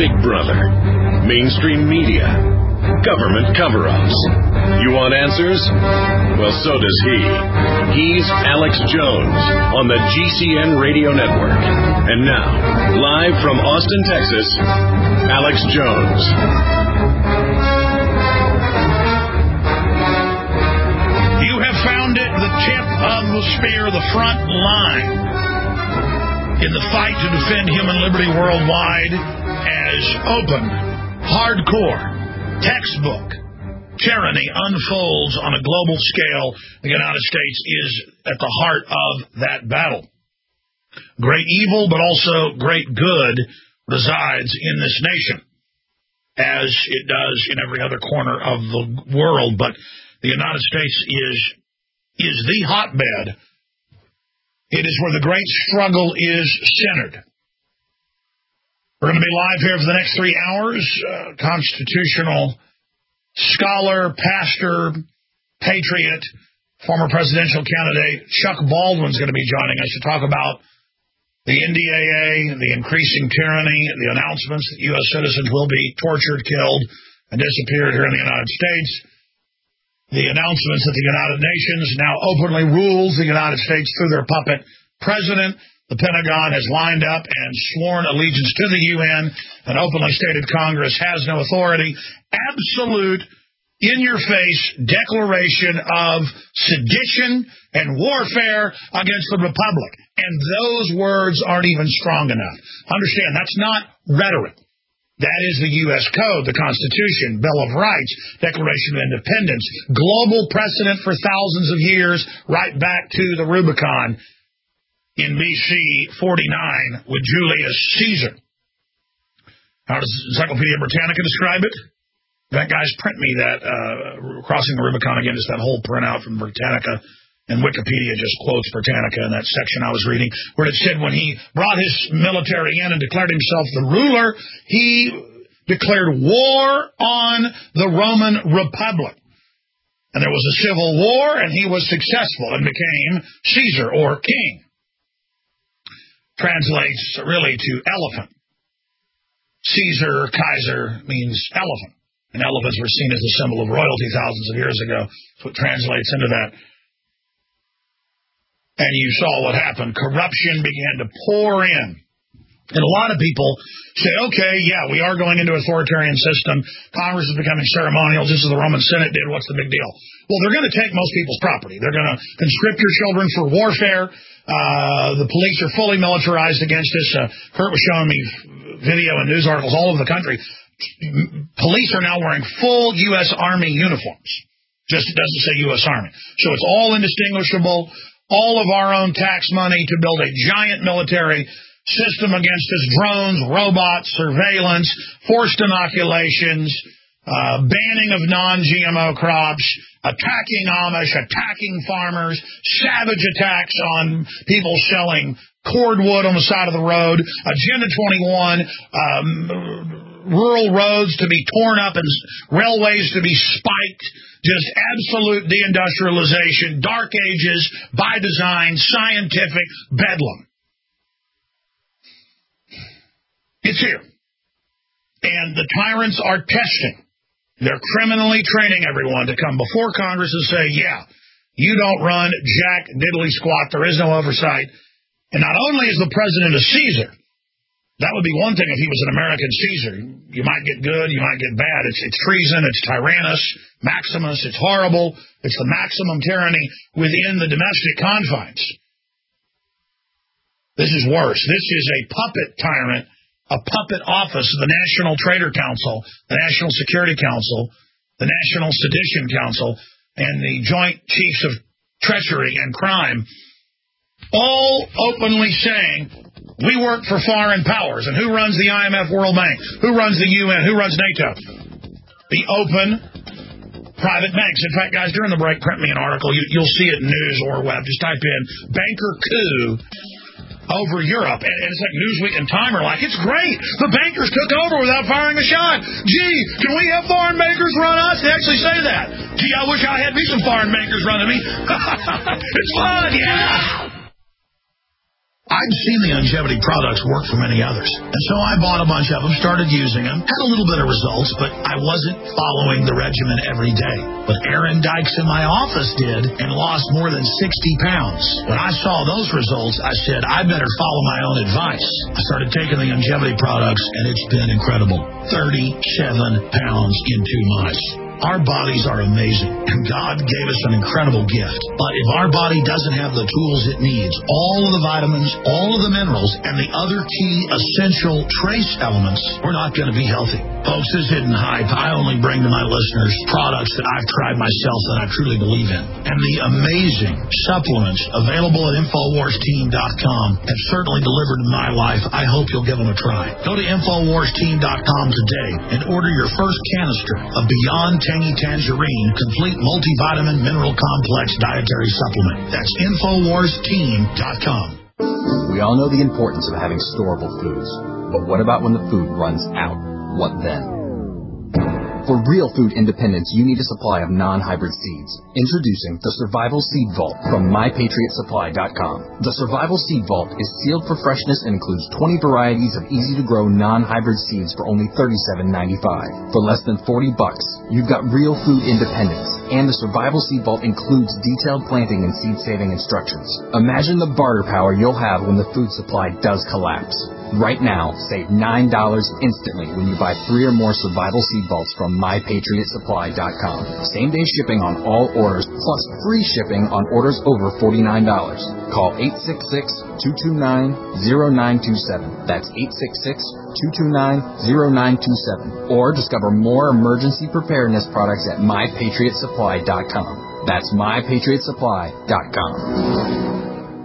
Big Brother, mainstream media, government cover-ups. You want answers? Well, so does he. He's Alex Jones on the GCN Radio Network. And now, live from Austin, Texas, Alex Jones. You have found it, the tip of the spear, the front line in the fight to defend human liberty worldwide as open, hardcore, textbook tyranny unfolds on a global scale. The United States is at the heart of that battle. Great evil, but also great good resides in this nation, as it does in every other corner of the world. But the United States is the hotbed. It is where the great struggle is centered. We're going to be live here for the next 3 hours. Constitutional scholar, pastor, patriot, former presidential candidate Chuck Baldwin's going to be joining us to talk about the NDAA, the increasing tyranny, the announcements that U.S. citizens will be tortured, killed, and disappeared here in the United States, the announcements that the United Nations now openly rules the United States through their puppet president. The Pentagon has lined up and sworn allegiance to the UN and openly stated Congress has no authority. Absolute, in-your-face declaration of sedition and warfare against the Republic. And those words aren't even strong enough. Understand, that's not rhetoric. That is the U.S. Code, the Constitution, Bill of Rights, Declaration of Independence, global precedent for thousands of years, right back to the Rubicon in B.C. 49 with Julius Caesar. How does Encyclopedia Britannica describe it? That guys print me that crossing the Rubicon again, just that whole printout from Britannica, and Wikipedia just quotes Britannica in that section I was reading, where it said when he brought his military in and declared himself the ruler, he declared war on the Roman Republic. And there was a civil war, and he was successful and became Caesar, or king. Translates really to elephant. Caesar, Kaiser, means elephant. And elephants were seen as a symbol of royalty thousands of years ago. So it translates into that. And you saw what happened. Corruption began to pour in. And a lot of people say, okay, yeah, we are going into an authoritarian system. Congress is becoming ceremonial, just as the Roman Senate did. What's the big deal? Well, they're going to take most people's property. They're going to conscript your children for warfare. The police are fully militarized against this. Kurt was showing me video and news articles all over the country. Police are now wearing full U.S. Army uniforms. Just it doesn't say U.S. Army. So it's all indistinguishable. All of our own tax money to build a giant military system against us, drones, robots, surveillance, forced inoculations, banning of non-GMO crops, attacking Amish, attacking farmers, savage attacks on people selling cordwood on the side of the road, Agenda 21, rural roads to be torn up and railways to be spiked, just absolute deindustrialization, dark ages, by design, scientific bedlam. It's here. And the tyrants are testing. They're criminally training everyone to come before Congress and say, yeah, you don't run jack diddly squat. There is no oversight. And not only is the president a Caesar, that would be one thing if he was an American Caesar. You might get good, you might get bad. It's treason, it's Tyrannus, Maximus, it's horrible. It's the maximum tyranny within the domestic confines. This is worse. This is a puppet tyrant, a puppet office of the National Traitor Council, the National Security Council, the National Sedition Council, and the Joint Chiefs of Treachery and Crime, all openly saying, we work for foreign powers. And who runs the IMF, World Bank? Who runs the UN? Who runs NATO? The open private banks. In fact, guys, during the break, print me an article. You'll see it in news or web. Just type in banker coup over Europe. And it's like Newsweek and Time are like, it's great. The bankers took over without firing a shot. Gee, can we have foreign bankers run us? They actually say that. Gee, I wish I had me some foreign bankers running me. It's fun, yeah. I'd seen the longevity products work for many others. And so I bought a bunch of them, started using them, had a little bit of results, but I wasn't following the regimen every day. But Aaron Dykes in my office did and lost more than 60 pounds. When I saw those results, I said, I better follow my own advice. I started taking the longevity products, and it's been incredible. 37 pounds in 2 months. Our bodies are amazing, and God gave us an incredible gift. But if our body doesn't have the tools it needs, all of the vitamins, all of the minerals, and the other key essential trace elements, we're not going to be healthy. Folks, this isn't hype. I only bring to my listeners products that I've tried myself that I truly believe in. And the amazing supplements available at InfoWarsTeam.com have certainly delivered in my life. I hope you'll give them a try. Go to InfoWarsTeam.com today and order your first canister of Beyond Tangy Tangerine Complete Multivitamin Mineral Complex Dietary Supplement. That's InfoWarsTeam.com. We all know the importance of having storable foods, but what about when the food runs out? What then? For real food independence, you need a supply of non-hybrid seeds. Introducing the Survival Seed Vault from MyPatriotSupply.com. The Survival Seed Vault is sealed for freshness and includes 20 varieties of easy-to-grow non-hybrid seeds for only $37.95. For less than $40, you've got real food independence. And the Survival Seed Vault includes detailed planting and seed-saving instructions. Imagine the barter power you'll have when the food supply does collapse. Right now, save $9 instantly when you buy 3 or more Survival Seed Vaults from MyPatriotSupply.com. Same-day shipping on all orders, plus free shipping on orders over $49. Call 866-229-0927. That's 866-229-0927. Or discover more emergency preparedness products at MyPatriotSupply.com. That's MyPatriotSupply.com.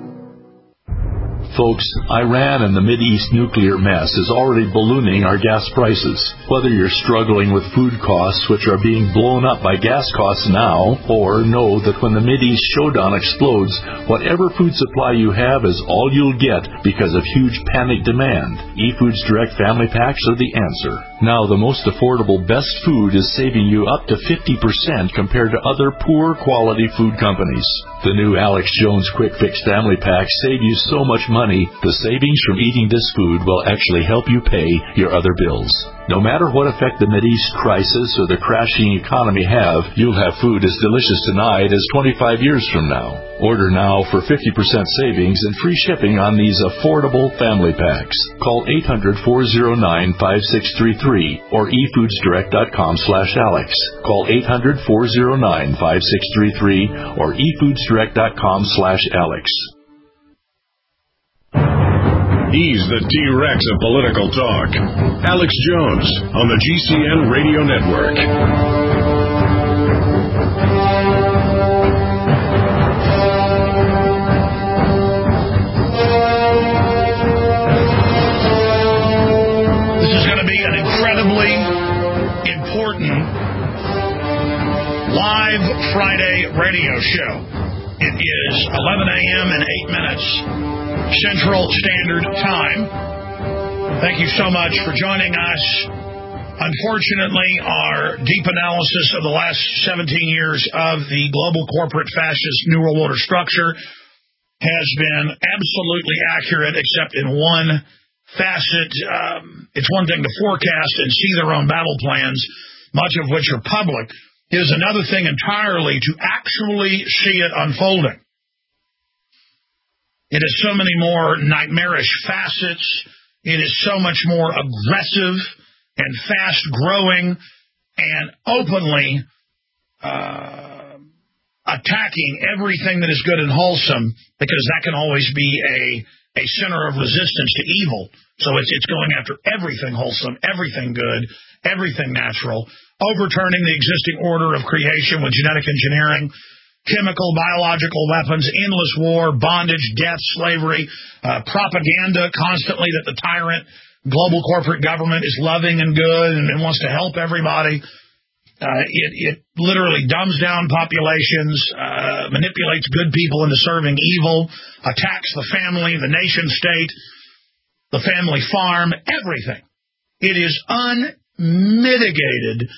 Folks, Iran and the Mideast nuclear mess is already ballooning our gas prices. Whether you're struggling with food costs, which are being blown up by gas costs now, or know that when the Mideast showdown explodes, whatever food supply you have is all you'll get because of huge panic demand, eFoods Direct Family Packs are the answer. Now, the most affordable best food is saving you up to 50% compared to other poor quality food companies. The new Alex Jones Quick Fix Family Packs save you so much money, the savings from eating this food will actually help you pay your other bills. No matter what effect the Mideast crisis or the crashing economy have, you'll have food as delicious tonight as 25 years from now. Order now for 50% savings and free shipping on these affordable family packs. Call 800-409-5633 or efoodsdirect.com/Alex. Call 800-409-5633 or efoodsdirect.com/Alex. He's the T-Rex of political talk. Alex Jones on the GCN Radio Network. This is going to be an incredibly important live Friday radio show. It is 11 a.m. and 8 minutes. Central Standard Time. Thank you so much for joining us. Unfortunately, our deep analysis of the last 17 years of the global corporate fascist New World Order structure has been absolutely accurate, except in one facet. It's one thing to forecast and see their own battle plans, much of which are public. It is another thing entirely to actually see it unfolding. It has so many more nightmarish facets. It is so much more aggressive and fast-growing and openly attacking everything that is good and wholesome, because that can always be a center of resistance to evil. So it's going after everything wholesome, everything good, everything natural, overturning the existing order of creation with genetic engineering, chemical, biological weapons, endless war, bondage, death, slavery, propaganda constantly that the tyrant global corporate government is loving and good and wants to help everybody. It literally dumbs down populations, manipulates good people into serving evil, attacks the family, the nation state, the family farm, everything. It is unmitigated,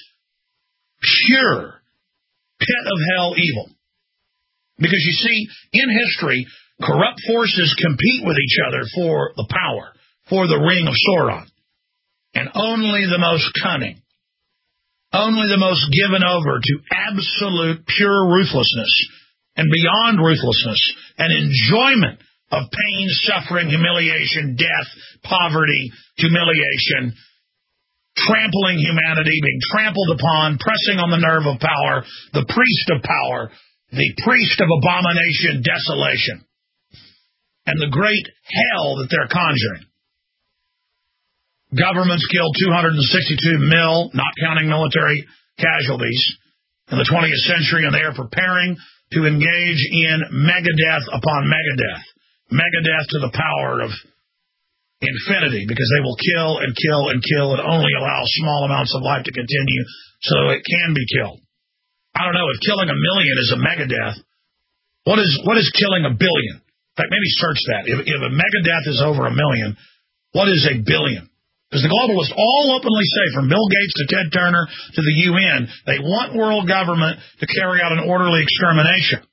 pure pit of hell evil. Because you see, in history, Corrupt forces compete with each other for the power, for the ring of Sauron. And only the most cunning, only the most given over to absolute pure ruthlessness and beyond ruthlessness and enjoyment of pain, suffering, humiliation, death, poverty, humiliation, trampling humanity, being trampled upon, pressing on the nerve of power, the priest of power, the priest of abomination, desolation, and the great hell that they're conjuring. Governments killed 262 mil, not counting military casualties, in the 20th century, and they are preparing to engage in megadeath upon megadeath. Megadeath to the power of infinity, because they will kill and kill and kill and only allow small amounts of life to continue so it can be killed. I don't know, if killing 1 million is a megadeath, what is killing 1 billion? In fact, maybe search that. If a megadeath is over 1 million, what is 1 billion? Because the globalists all openly say, from Bill Gates to Ted Turner to the UN, they want world government to carry out an orderly extermination.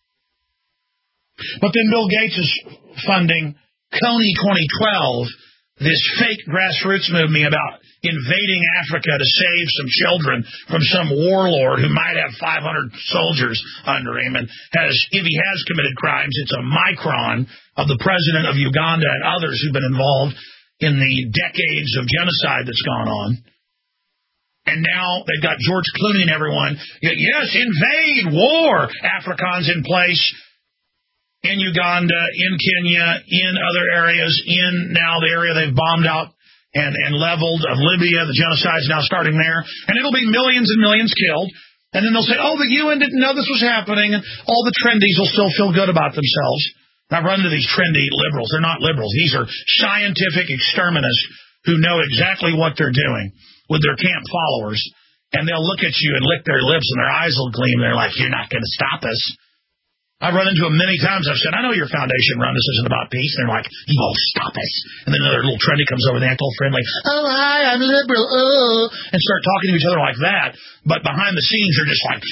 But then Bill Gates is funding Kony 2012, this fake grassroots movement about invading Africa to save some children from some warlord who might have 500 soldiers under him. And if he has committed crimes, it's a micron of the president of Uganda and others who've been involved in the decades of genocide that's gone on. And now they've got George Clooney and everyone. Yes, invade, war. Afrikaans in place in Uganda, in Kenya, in other areas, in now the area they've bombed out and leveled of Libya. The genocide's now starting there. And it'll be millions and millions killed. And then they'll say, oh, the UN didn't know this was happening. And all the trendies will still feel good about themselves. I've run into these trendy liberals. They're not liberals. These are scientific exterminists who know exactly what they're doing with their camp followers. And they'll look at you and lick their lips and their eyes will gleam. They're like, you're not going to stop us. I've run into them many times. I've said, I know your foundation run. This isn't about peace. And they're like, you won't stop us. And then another little trendy comes over, they act all friendly. Oh, hi, I'm liberal. Oh, and start talking to each other like that. But behind the scenes, they're just like,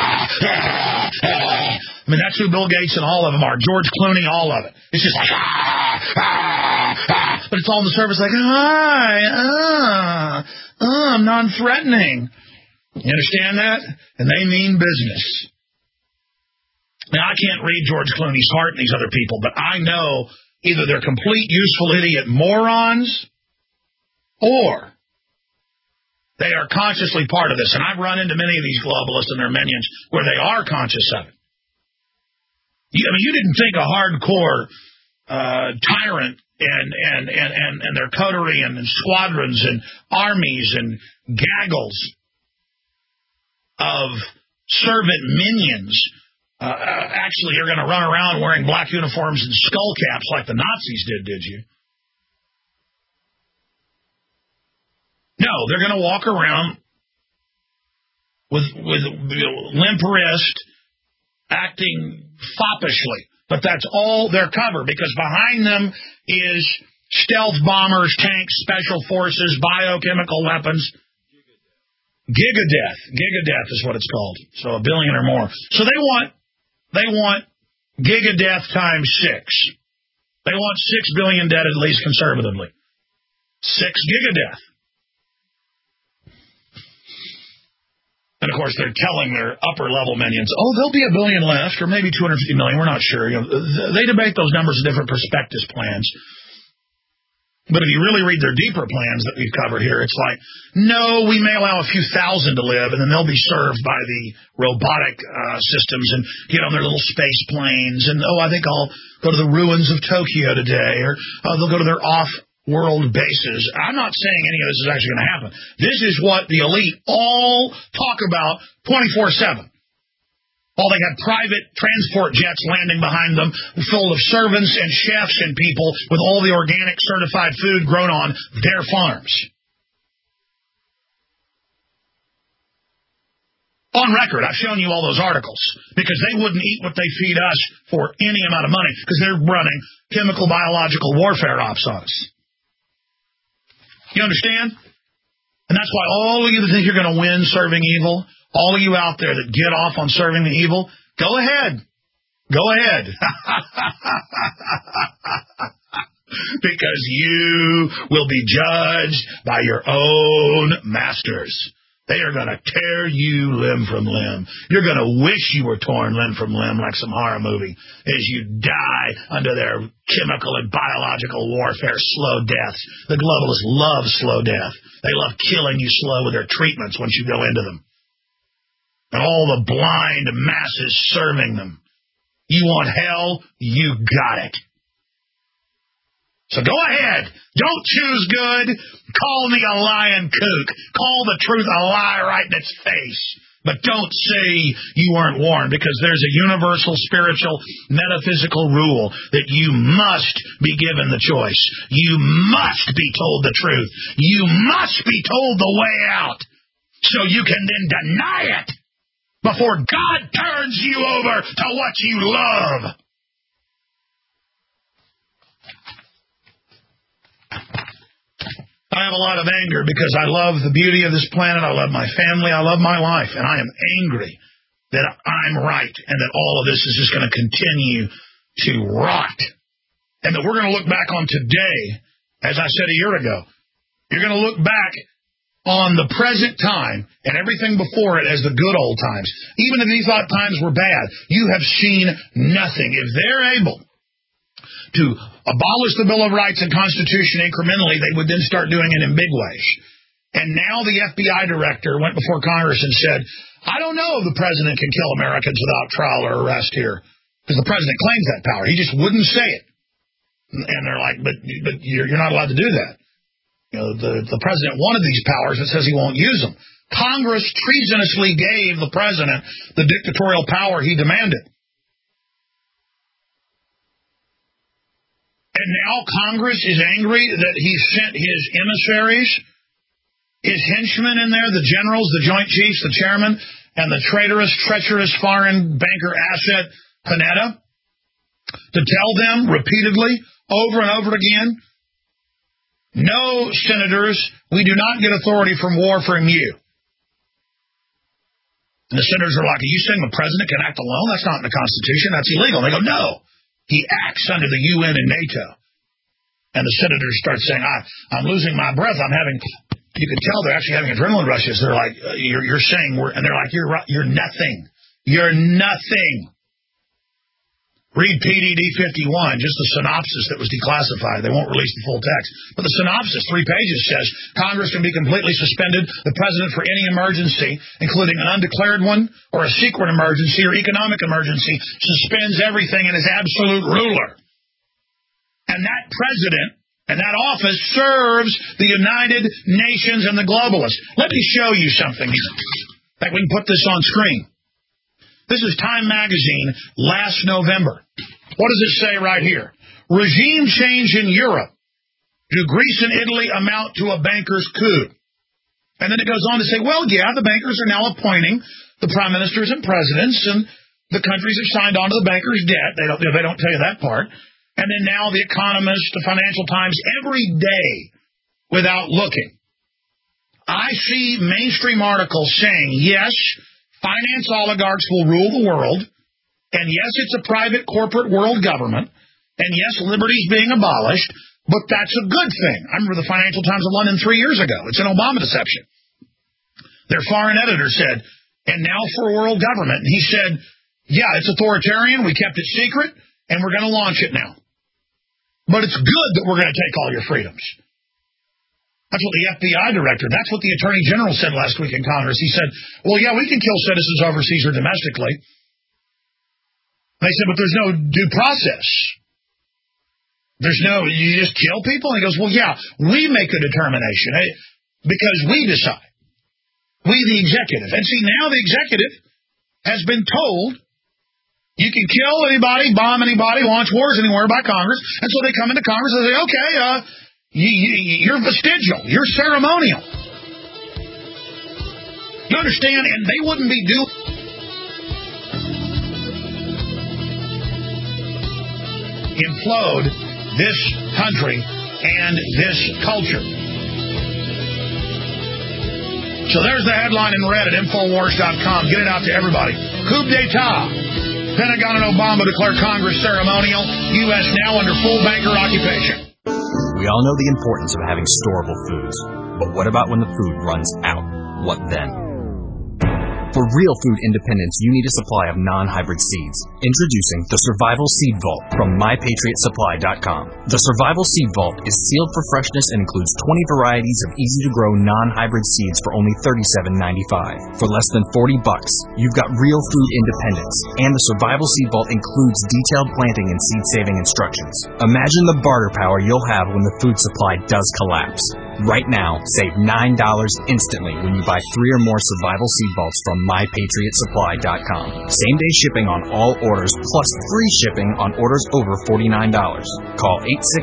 I mean, that's who Bill Gates and all of them are. George Clooney, all of it. It's just like, but it's all on the surface like, hi, I'm non-threatening. You understand that? And they mean business. Now, I can't read George Clooney's heart and these other people, but I know either they're complete useful idiot morons or they are consciously part of this. And I've run into many of these globalists and their minions where they are conscious of it. You didn't think a hardcore tyrant and their coterie and squadrons and armies and gaggles of servant minions actually are going to run around wearing black uniforms and skull caps like the Nazis did you? No, they're going to walk around with limp wrist, acting foppishly. But that's all their cover, because behind them is stealth bombers, tanks, special forces, biochemical weapons. Gigadeath is what it's called. So 1 billion or more. So they want gigadeath times 6. They want 6 billion dead, at least conservatively. 6 gigadeath. And, of course, they're telling their upper-level minions, oh, there'll be 1 billion left, or maybe 250 million. We're not sure. They debate those numbers in different prospectus plans. But if you really read their deeper plans that we've covered here, it's like, no, we may allow a few thousand to live, and then they'll be served by the robotic systems and get on their little space planes. And, oh, I think I'll go to the ruins of Tokyo today, or they'll go to their off-world bases. I'm not saying any of this is actually going to happen. This is what the elite all talk about 24/7. Oh, they got private transport jets landing behind them full of servants and chefs and people with all the organic certified food grown on their farms. On record, I've shown you all those articles because they wouldn't eat what they feed us for any amount of money because they're running chemical, biological warfare ops on us. You understand? And that's why all of you that think you're going to win serving evil, all of you out there that get off on serving the evil, go ahead. Go ahead. Because you will be judged by your own masters. They are going to tear you limb from limb. You're going to wish you were torn limb from limb like some horror movie as you die under their chemical and biological warfare, slow deaths. The globalists love slow death. They love killing you slow with their treatments once you go into them. And all the blind masses serving them. You want hell? You got it. So go ahead. Don't choose good. Call me a lying kook. Call the truth a lie right in its face. But don't say you weren't warned, because there's a universal spiritual metaphysical rule that you must be given the choice. You must be told the truth. You must be told the way out so you can then deny it before God turns you over to what you love. I have a lot of anger because I love the beauty of this planet. I love my family. I love my life. And I am angry that I'm right and that all of this is just going to continue to rot. And that we're going to look back on today, as I said a year ago, you're going to look back on the present time and everything before it as the good old times. Even if these times were bad, you have seen nothing. If they're able to abolish the Bill of Rights and Constitution incrementally, they would then start doing it in big ways. And now the FBI director went before Congress and said, I don't know if the president can kill Americans without trial or arrest here, because the president claims that power. He just wouldn't say it. And they're like, but you're not allowed to do that. You know, the president wanted these powers and says he won't use them. Congress treasonously gave the president the dictatorial power he demanded. And now Congress is angry that he sent his emissaries, his henchmen in there, the generals, the joint chiefs, the chairman, and the traitorous, treacherous foreign banker asset, Panetta, to tell them repeatedly, over and over again, no, senators, we do not get authority from war from you. And the senators are like, are you saying the president can act alone? That's not in the Constitution. That's illegal. And they go, no. He acts under the UN and NATO. And the senators start saying, I'm losing my breath. You can tell they're actually having adrenaline rushes. They're like, you're saying and they're like, you're nothing. You're nothing. Read PDD 51, just the synopsis that was declassified. They won't release the full text. But the synopsis, 3 pages, says Congress can be completely suspended, the president for any emergency, including an undeclared one or a secret emergency or economic emergency, suspends everything and is absolute ruler. And that president and that office serves the United Nations and the globalists. Let me show you something here. In fact, we can put this on screen. This is Time Magazine last November. What does it say right here? Regime change in Europe. Do Greece and Italy amount to a banker's coup? And then it goes on to say, well, yeah, the bankers are now appointing the prime ministers and presidents, and the countries have signed on to the bankers' debt. They don't tell you that part. And then now The Economist, the Financial Times, every day without looking. I see mainstream articles saying, yes, finance oligarchs will rule the world, and yes, it's a private corporate world government, and yes, liberty's being abolished, but that's a good thing. I remember the Financial Times of London 3 years ago. It's an Obama deception. Their foreign editor said, and now for a world government. And he said, yeah, it's authoritarian, we kept it secret, and we're going to launch it now. But it's good that we're going to take all your freedoms. That's what the FBI director, that's what the Attorney General said last week in Congress. He said, well, yeah, we can kill citizens overseas or domestically. They said, but there's no due process. You just kill people? And he goes, well, yeah, we make a determination because we decide. We, the executive. And see, now the executive has been told you can kill anybody, bomb anybody, launch wars anywhere by Congress. And so they come into Congress and say, okay, you're vestigial. You're ceremonial. You understand? And they wouldn't be implode this country and this culture. So there's the headline in red at Infowars.com. Get it out to everybody. Coup d'etat. Pentagon and Obama declare Congress ceremonial. U.S. now under full banker occupation. We all know the importance of having storable foods. But what about when the food runs out? What then? For real food independence, you need a supply of non-hybrid seeds. Introducing the Survival Seed Vault from MyPatriotSupply.com. The Survival Seed Vault is sealed for freshness and includes 20 varieties of easy-to-grow non-hybrid seeds for only $37.95. For less than $40, you've got real food independence. And the Survival Seed Vault includes detailed planting and seed-saving instructions. Imagine the barter power you'll have when the food supply does collapse. Right now, save $9 instantly when you buy 3 or more Survival Seed Vaults from MyPatriotSupply.com. Same-day shipping on all orders, plus free shipping on orders over $49. Call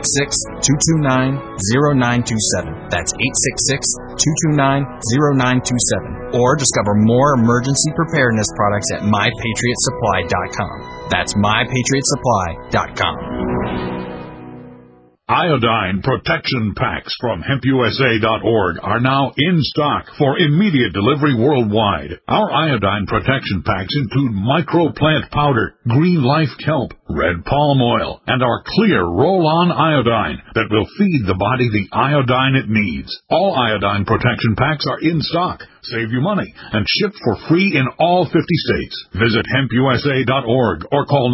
866-229-0927. That's 866-229-0927. Or discover more emergency preparedness products at MyPatriotSupply.com. That's MyPatriotSupply.com. Iodine protection packs from HempUSA.org are now in stock for immediate delivery worldwide. Our iodine protection packs include microplant powder, green life kelp, red palm oil, and our clear roll-on iodine that will feed the body the iodine it needs. All iodine protection packs are in stock. Save you money and ship for free in all 50 states. Visit HempUSA.org or call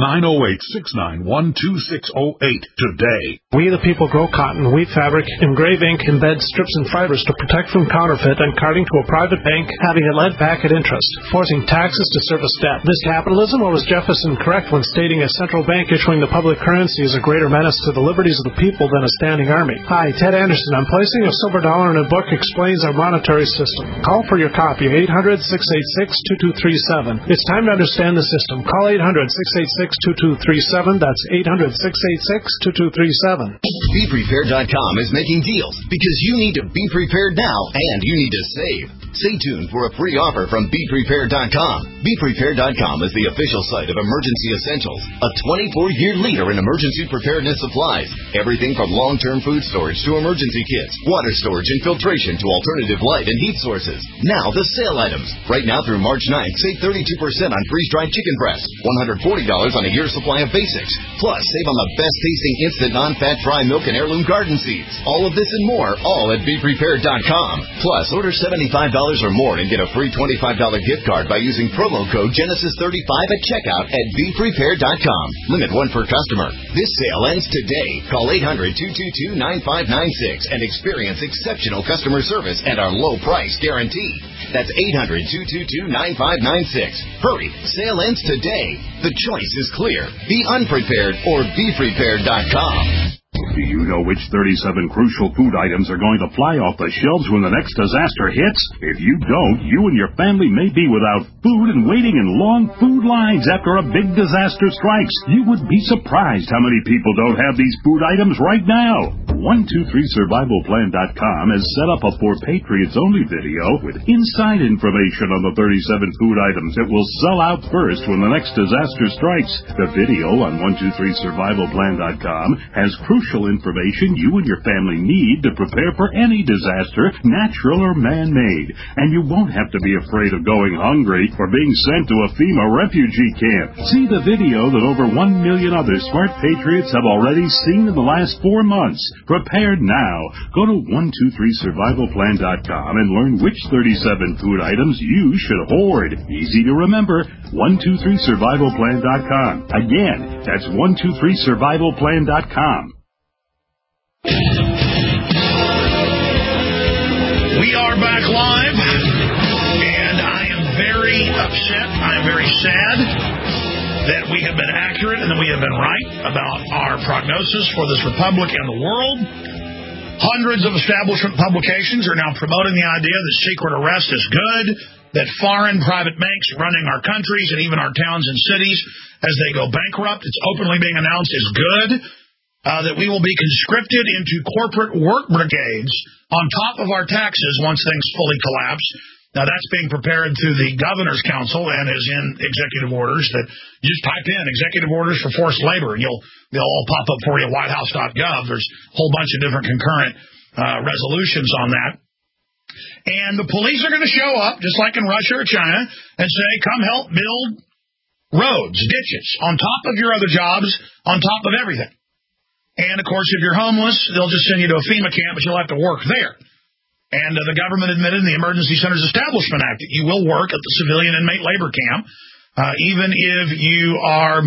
908-691-2608 today. We the people grow cotton, weave fabric, engrave ink, embed strips and fibers to protect from counterfeit and carting to a private bank, having it lent back at interest, forcing taxes to service debt. This capitalism, or was Jefferson correct when stating a central bank issuing the public currency is a greater menace to the liberties of the people than a standing army? Hi, Ted Anderson. I'm placing a silver dollar in a book explains our monetary system. Call for your copy, 800-686-2237. It's time to understand the system. Call 800-686-2237. That's 800-686-2237. BePrepared.com is making deals because you need to be prepared now and you need to save. Stay tuned for a free offer from BePrepared.com. BePrepared.com is the official site of Emergency Essentials, a 24-year leader in emergency preparedness supplies. Everything from long-term food storage to emergency kits, water storage and filtration to alternative light and heat sources. Now the sale items. Right now through March 9th, save 32% on freeze-dried chicken breast, $140 on a year's supply of basics. Plus, save on the best-tasting instant non-fat dry milk and heirloom garden seeds. All of this and more, all at BePrepared.com. Plus, order $75 or more and get a free $25 gift card by using promo code Genesis35 at checkout at BePrepared.com. Limit 1 per customer. This sale ends today. Call 800-222-9596 and experience exceptional customer service and our low price guarantee. That's 800-222-9596. Hurry, sale ends today. The choice is clear. Be unprepared or BePrepared.com. Do you know which 37 crucial food items are going to fly off the shelves when the next disaster hits? If you don't, you and your family may be without food and waiting in long food lines after a big disaster strikes. You would be surprised how many people don't have these food items right now. 123survivalplan.com has set up a For Patriots Only video with inside information on the 37 food items that will sell out first when the next disaster strikes. The video on 123survivalplan.com has crucial information you and your family need to prepare for any disaster, natural or man-made. And you won't have to be afraid of going hungry or being sent to a FEMA refugee camp. See the video that over 1 million other smart patriots have already seen in the last 4 months. Prepared now. Go to 123survivalplan.com and learn which 37 food items you should hoard. Easy to remember. 123survivalplan.com. Again, that's 123survivalplan.com. We are back live, and I am very upset. I am very sad that we have been accurate and that we have been right about our prognosis for this republic and the world. Hundreds of establishment publications are now promoting the idea that secret arrest is good, that foreign private banks running our countries and even our towns and cities as they go bankrupt, it's openly being announced is good, that we will be conscripted into corporate work brigades on top of our taxes once things fully collapse. Now, that's being prepared through the Governor's Council and is in executive orders that you just type in executive orders for forced labor, and they'll all pop up for you at whitehouse.gov. There's a whole bunch of different concurrent resolutions on that. And the police are going to show up, just like in Russia or China, and say, come help build roads, ditches, on top of your other jobs, on top of everything. And, of course, if you're homeless, they'll just send you to a FEMA camp, but you'll have to work there. And the government admitted in the Emergency Centers Establishment Act that you will work at the civilian inmate labor camp, even if you are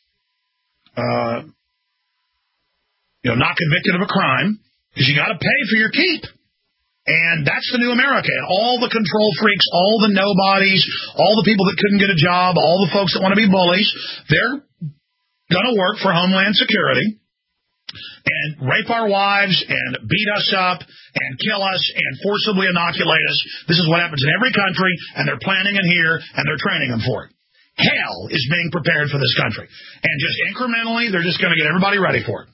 not convicted of a crime, because you got to pay for your keep. And that's the new America. And all the control freaks, all the nobodies, all the people that couldn't get a job, all the folks that want to be bullies, they're going to work for Homeland Security and rape our wives and beat us up and kill us and forcibly inoculate us. This is what happens in every country, and they're planning it here, and they're training them for it. Hell is being prepared for this country. And just incrementally, they're just going to get everybody ready for it.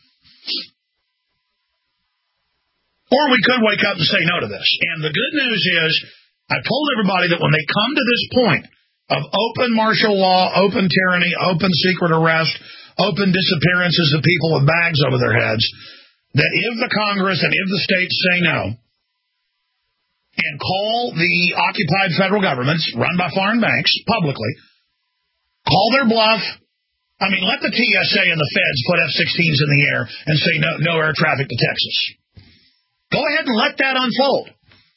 Or we could wake up and say no to this. And the good news is, I've told everybody that when they come to this point of open martial law, open tyranny, open secret arrest, open disappearances of people with bags over their heads, that if the Congress and if the states say no and call the occupied federal governments run by foreign banks publicly, call their bluff, I mean, let the TSA and the feds put F-16s in the air and say no air traffic to Texas. Go ahead and let that unfold.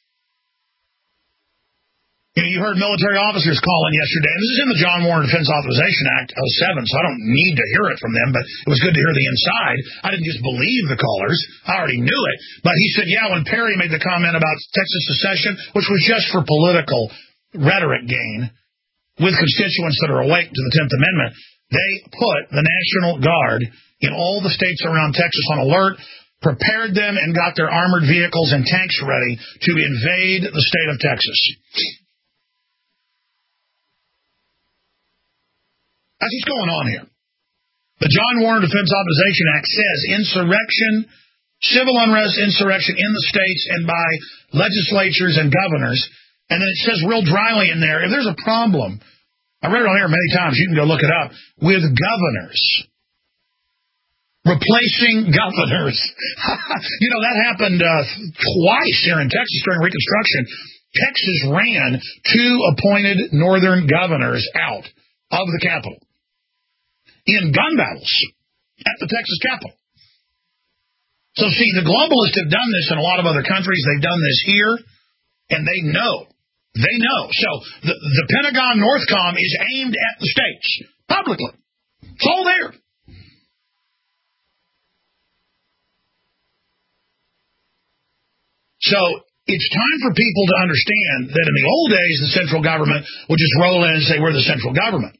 You heard military officers calling yesterday. This is in the John Warner Defense Authorization Act 07, so I don't need to hear it from them, but it was good to hear the inside. I didn't just believe the callers. I already knew it. But he said, yeah, when Perry made the comment about Texas secession, which was just for political rhetoric gain with constituents that are awake to the 10th Amendment, they put the National Guard in all the states around Texas on alert, prepared them, and got their armored vehicles and tanks ready to invade the state of Texas. That's what's going on here. The John Warner Defense Authorization Act says insurrection, civil unrest, insurrection in the states and by legislatures and governors. And then it says real dryly in there, if there's a problem, I read it on here many times, you can go look it up, with governors. Replacing governors. That happened twice here in Texas during Reconstruction. Texas ran 2 appointed northern governors out of the Capitol in gun battles at the Texas Capitol. So, see, the globalists have done this in a lot of other countries. They've done this here, and they know. They know. So, the Pentagon Northcom is aimed at the states publicly. It's all there. So it's time for people to understand that in the old days, the central government would just roll in and say, we're the central government.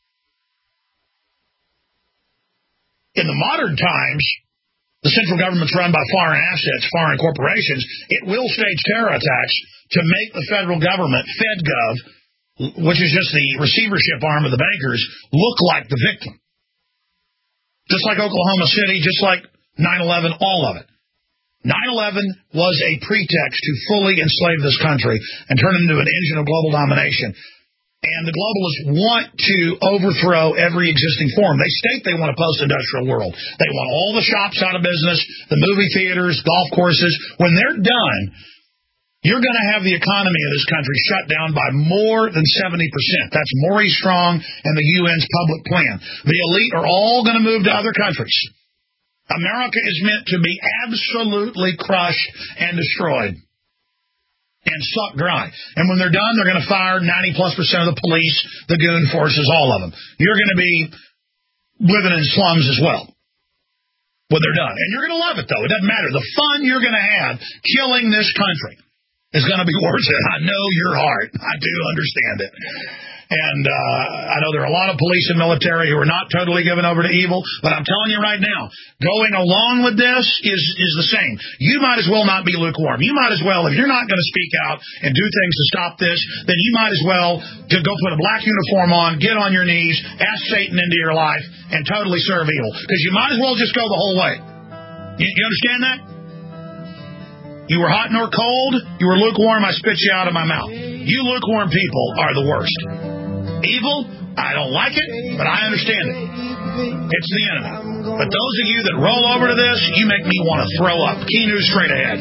In the modern times, the central government's run by foreign assets, foreign corporations. It will stage terror attacks to make the federal government, FedGov, which is just the receivership arm of the bankers, look like the victim. Just like Oklahoma City, just like 9/11, all of it. 9/11 was a pretext to fully enslave this country and turn it into an engine of global domination. And the globalists want to overthrow every existing form. They state they want a post-industrial world. They want all the shops out of business, the movie theaters, golf courses. When they're done, you're going to have the economy of this country shut down by more than 70%. That's Maurice Strong and the UN's public plan. The elite are all going to move to other countries. America is meant to be absolutely crushed and destroyed and sucked dry. And when they're done, they're going to fire 90+% of the police, the goon forces, all of them. You're going to be living in slums as well when they're done. And you're going to love it, though. It doesn't matter. The fun you're going to have killing this country is going to be worth it. I know your heart. I do understand it. And I know there are a lot of police and military who are not totally given over to evil, but I'm telling you right now, going along with this is the same. You might as well not be lukewarm. You might as well, if you're not going to speak out and do things to stop this, then you might as well to go put a black uniform on, get on your knees, ask Satan into your life, and totally serve evil. Because you might as well just go the whole way. You understand that? You were hot nor cold, you were lukewarm, I spit you out of my mouth. You lukewarm people are the worst. Evil, I don't like it, but I understand it. It's the enemy. But those of you that roll over to this, you make me want to throw up. Key news straight ahead.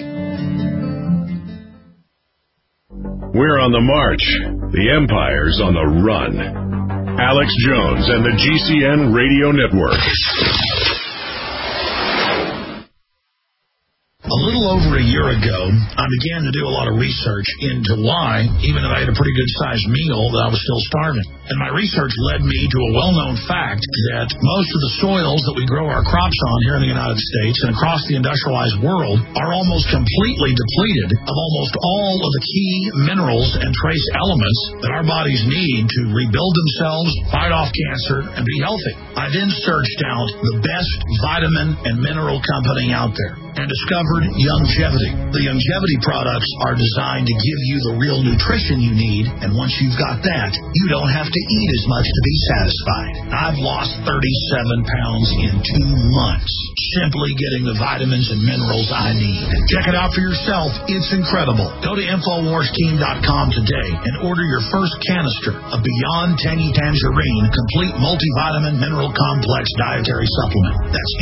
We're on the march. The empire's on the run. Alex Jones and the GCN Radio Network. A little over a year ago, I began to do a lot of research into why, even if I had a pretty good-sized meal, that I was still starving. And my research led me to a well-known fact that most of the soils that we grow our crops on here in the United States and across the industrialized world are almost completely depleted of almost all of the key minerals and trace elements that our bodies need to rebuild themselves, fight off cancer, and be healthy. I then searched out the best vitamin and mineral company out there and discovered Youngevity. The Youngevity products are designed to give you the real nutrition you need, and once you've got that, you don't have to eat as much to be satisfied. I've lost 37 pounds in 2 months, simply getting the vitamins and minerals I need. Check it out for yourself. It's incredible. Go to InfoWarsTeam.com today and order your first canister of Beyond Tangy Tangerine Complete Multivitamin Mineral Complex Dietary Supplement. That's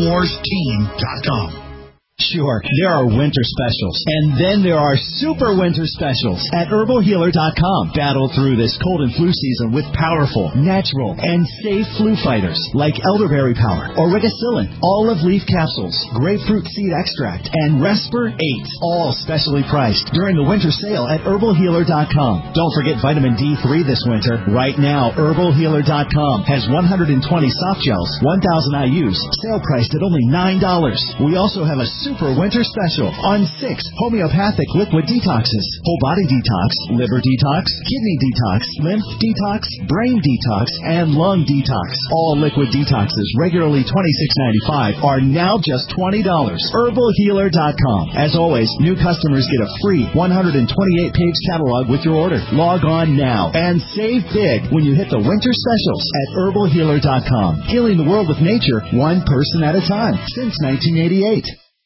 InfoWarsTeam.com. Sure, there are winter specials, and then there are super winter specials at HerbalHealer.com. Battle through this cold and flu season with powerful, natural, and safe flu fighters like elderberry power, Origacillin, olive leaf capsules, grapefruit seed extract, and Respir 8, all specially priced during the winter sale at HerbalHealer.com. Don't forget vitamin D3 this winter. Right now, HerbalHealer.com has 120 soft gels, 1,000 IUs, sale priced at only $9. We also have a super winter special on 6 homeopathic liquid detoxes: whole body detox, liver detox, kidney detox, lymph detox, brain detox, and lung detox. All liquid detoxes, regularly $26.95, are now just $20. HerbalHealer.com. As always, new customers get a free 128-page catalog with your order. Log on now and save big when you hit the winter specials at HerbalHealer.com. Healing the world with nature, one person at a time, since 1988.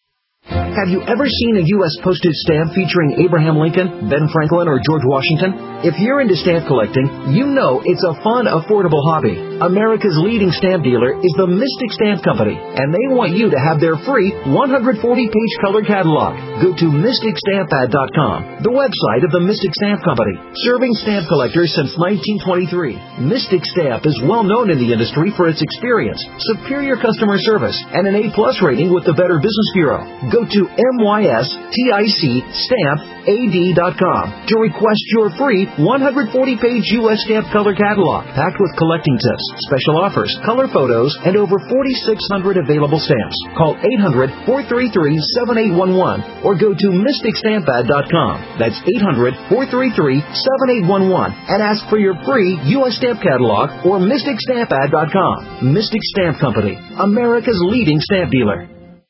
Have you ever seen a U.S. postage stamp featuring Abraham Lincoln, Ben Franklin, or George Washington? If you're into stamp collecting, you know it's a fun, affordable hobby. America's leading stamp dealer is the Mystic Stamp Company, and they want you to have their free 140-page color catalog. Go to MysticStampAd.com, the website of the Mystic Stamp Company, serving stamp collectors since 1923. Mystic Stamp is well known in the industry for its experience, superior customer service, and an A-plus rating with the Better Business Bureau. Go to MysticStampAd.com to request your free 140-page U.S. stamp color catalog, packed with collecting tips, special offers, color photos, and over 4,600 available stamps. Call 800-433-7811 or go to MysticStampAd.com. That's 800-433-7811 and ask for your free U.S. stamp catalog or MysticStampAd.com. Mystic Stamp Company, America's leading stamp dealer.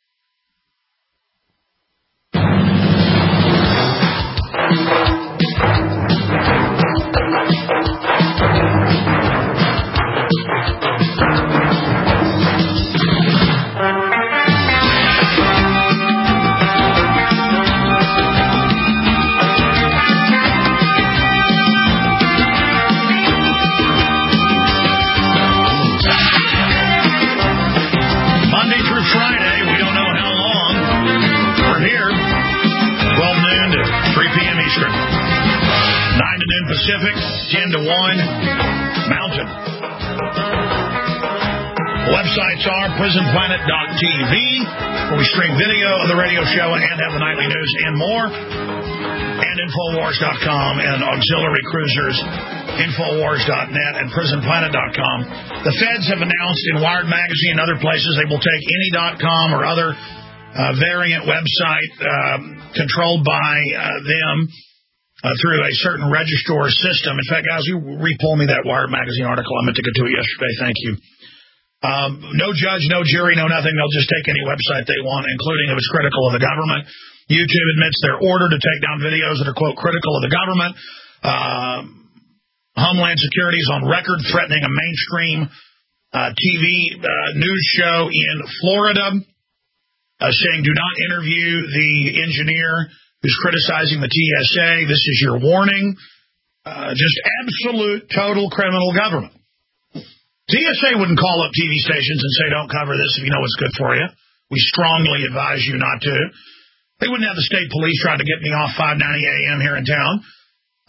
Pacific, 10 to 1 Mountain. Websites are prisonplanet.tv, where we stream video of the radio show and have the nightly news and more, and Infowars.com and auxiliary cruisers, Infowars.net and prisonplanet.com. The feds have announced in Wired Magazine and other places they will take any.com or other variant website controlled by them through a certain registrar system. In fact, guys, you repull me that Wired Magazine article. I meant to get to it yesterday. Thank you. No judge, no jury, no nothing. They'll just take any website they want, including if it's critical of the government. YouTube admits their order to take down videos that are, quote, critical of the government. Homeland Security is on record threatening a mainstream TV news show in Florida, saying do not interview the engineer who's criticizing the TSA. This is your warning. Just absolute, total criminal government. TSA wouldn't call up TV stations and say, don't cover this if you know what's good for you. We strongly advise you not to. They wouldn't have the state police trying to get me off 5:90 a.m. here in town.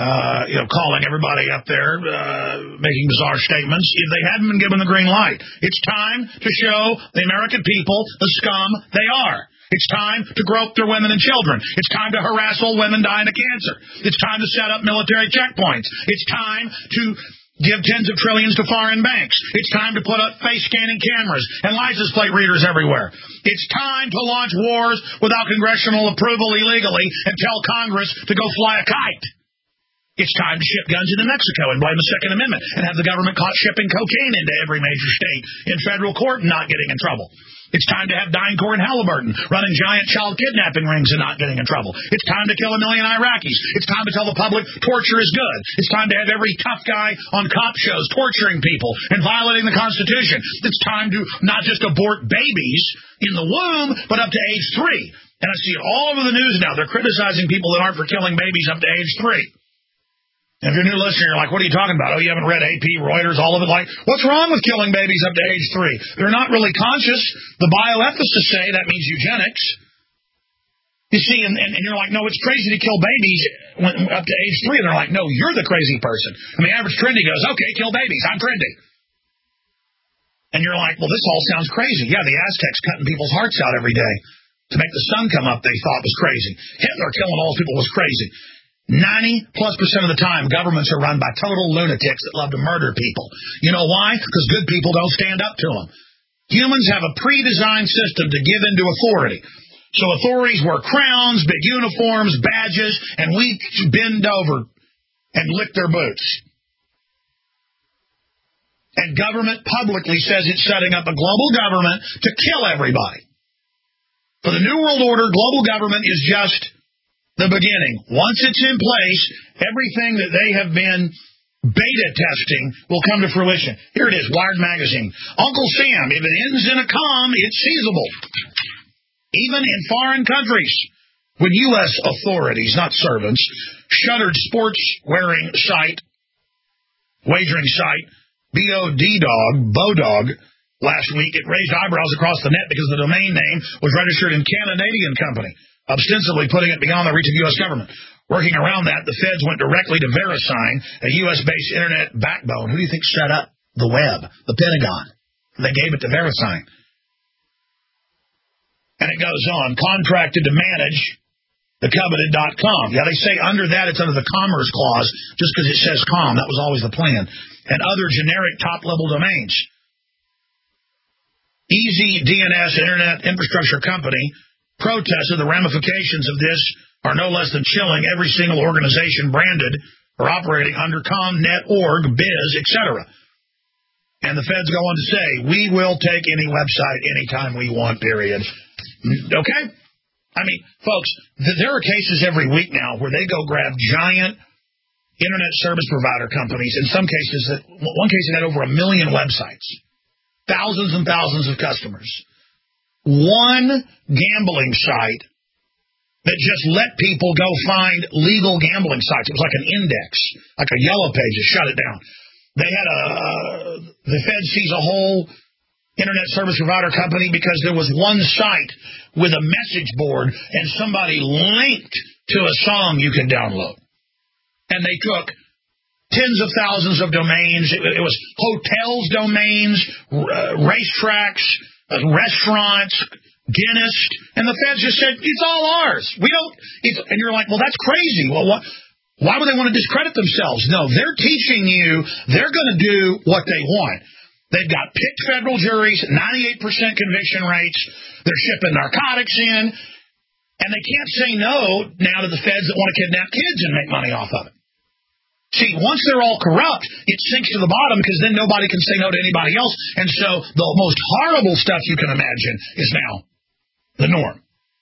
calling everybody up there, making bizarre statements, if they hadn't been given the green light. It's time to show the American people the scum they are. It's time to grope their women and children. It's time to harass old women dying of cancer. It's time to set up military checkpoints. It's time to give tens of trillions to foreign banks. It's time to put up face scanning cameras and license plate readers everywhere. It's time to launch wars without congressional approval illegally and tell Congress to go fly a kite. It's time to ship guns into Mexico and blame the Second Amendment and have the government caught shipping cocaine into every major state in federal court and not getting in trouble. It's time to have DynCorp and Halliburton running giant child kidnapping rings and not getting in trouble. It's time to kill 1 million Iraqis. It's time to tell the public torture is good. It's time to have every tough guy on cop shows torturing people and violating the Constitution. It's time to not just abort babies in the womb, but up to age 3. And I see it all over the news now. They're criticizing people that aren't for killing babies up to age 3. And if you're a new listener, you're like, what are you talking about? Oh, you haven't read AP, Reuters, all of it? Like, what's wrong with killing babies up to age 3? They're not really conscious. The bioethicists say that means eugenics. You see, and you're like, no, it's crazy to kill babies up to age 3. And they're like, no, you're the crazy person. And the average trendy goes, okay, kill babies. I'm trendy. And you're like, well, this all sounds crazy. Yeah, the Aztecs cutting people's hearts out every day to make the sun come up they thought was crazy. Hitler killing all those people was crazy. 90+% of the time, governments are run by total lunatics that love to murder people. You know why? Because good people don't stand up to them. Humans have a pre-designed system to give into authority. So authorities wear crowns, big uniforms, badges, and we bend over and lick their boots. And government publicly says it's setting up a global government to kill everybody. For the New World Order, global government is just the beginning. Once it's in place, everything that they have been beta testing will come to fruition. Here it is, Wired Magazine. Uncle Sam, if it ends in a com, it's feasible. Even in foreign countries, when U.S. authorities, not servants, shuttered sports wagering site, Bodog, last week, it raised eyebrows across the net because the domain name was registered in Canadian company, ostensibly putting it beyond the reach of U.S. government. Working around that, the feds went directly to VeriSign, a U.S.-based internet backbone. Who do you think set up the web? The Pentagon. They gave it to VeriSign. And it goes on, contracted to manage the coveted.com. Yeah, they say under that it's under the Commerce Clause, just because it says com. That was always the plan. And other generic top-level domains. EasyDNS, Internet Infrastructure Company, protested the ramifications of this are no less than chilling every single organization branded or operating under ComNet.org, Biz, etc. And the feds go on to say, we will take any website anytime we want, period. Okay? I mean, folks, there are cases every week now where they go grab giant internet service provider companies. In some cases, one case had over 1 million websites, thousands and thousands of customers. One gambling site that just let people go find legal gambling sites. It was like an index, like a yellow page. It shut it down. They had the Fed sees a whole internet service provider company because there was one site with a message board and somebody linked to a song you could download. And they took tens of thousands of domains. It was hotels domains, racetracks, restaurants, dentists, and the feds just said, it's all ours. We don't, and you're like, well, that's crazy. Well, why would they want to discredit themselves? No, they're teaching you they're going to do what they want. They've got picked federal juries, 98% conviction rates. They're shipping narcotics in, and they can't say no now to the feds that want to kidnap kids and make money off of it. See, once they're all corrupt, it sinks to the bottom because then nobody can say no to anybody else. And so the most horrible stuff you can imagine is now the norm.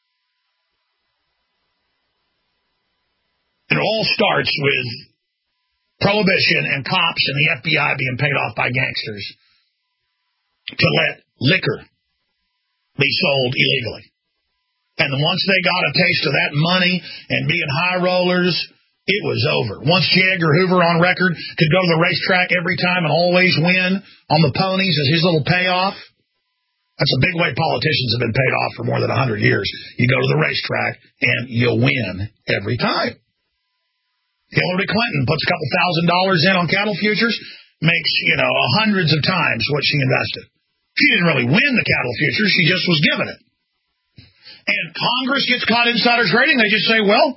It all starts with prohibition and cops and the FBI being paid off by gangsters to let liquor be sold illegally. And once they got a taste of that money and being high rollers, it was over. Once J. Edgar Hoover on record could go to the racetrack every time and always win on the ponies as his little payoff, that's a big way politicians have been paid off for more than 100 years. You go to the racetrack and you win every time. Hillary Clinton puts a couple $1,000s in on cattle futures, makes, hundreds of times what she invested. She didn't really win the cattle futures. She just was given it. And Congress gets caught insider trading. They just say, well,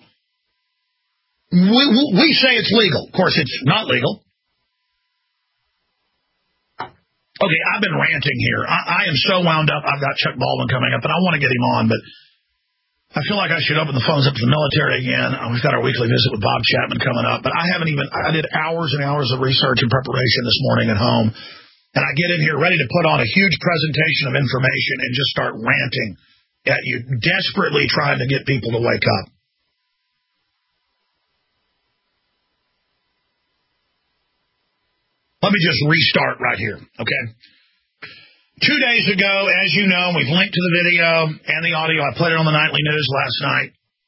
we say it's legal. Of course, it's not legal. Okay, I've been ranting here. I am so wound up. I've got Chuck Baldwin coming up, and I want to get him on, but I feel like I should open the phones up to the military again. We've got our weekly visit with Bob Chapman coming up, but I did hours and hours of research and preparation this morning at home, and I get in here ready to put on a huge presentation of information and just start ranting at you, desperately trying to get people to wake up. Let me just restart right here, okay? 2 days ago, as you know, we've linked to the video and the audio. I played it on the nightly news last night